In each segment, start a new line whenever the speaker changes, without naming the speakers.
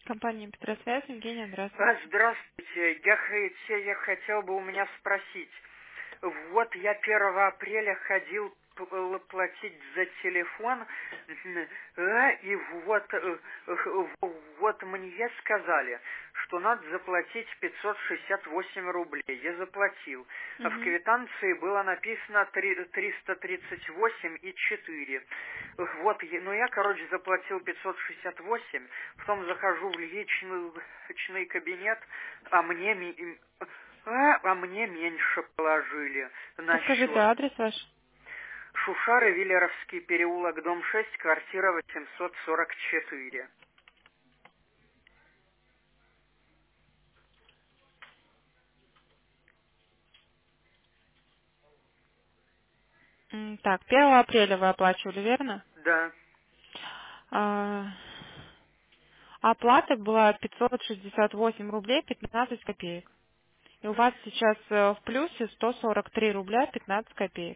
Компания Петросвязь, Евгения, здравствуйте.
Здравствуйте. Я хотел бы у меня спросить. Вот я 1 апреля ходил платить за телефон, и вот мне сказали, что надо заплатить 568 рублей. Я заплатил. А в
Мгм.
квитанции было написано 338,4. Вот, ну я, короче, заплатил 568, потом захожу в личный кабинет, а мне меньше положили на
Подскажите
счет.
адрес ваш.
Шушары, Виллеровский переулок, дом 6, квартира 844.
Так, 1 апреля вы оплачивали, верно?
Да.
А, Оплата была 568 рублей 15 копеек. И у вас сейчас в плюсе 143 рубля 15 копеек.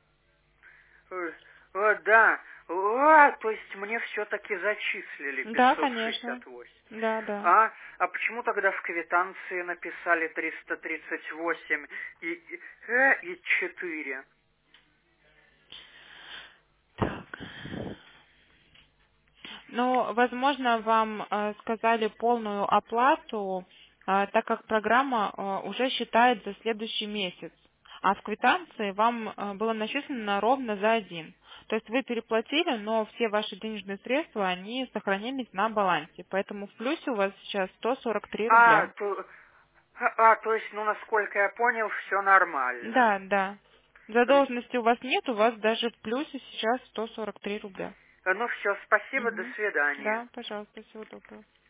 Да. То есть мне все-таки зачислили
Да, конечно.
568.
Да, да.
А почему тогда в квитанции написали 338 и 4?
Так. Ну, возможно, вам сказали полную оплату, так как программа уже считает за следующий месяц. А в квитанции вам было начислено ровно за один. То есть вы переплатили, но все ваши денежные средства, они сохранились на балансе. Поэтому в плюсе у вас сейчас 143
А,
рубля.
то, то есть, ну, насколько я понял, все нормально.
Да, да. Задолженности у вас нет, у вас даже в плюсе сейчас 143 рубля.
Ну, все, спасибо, до
Мгм.
свидания.
Да, пожалуйста, всего доброго.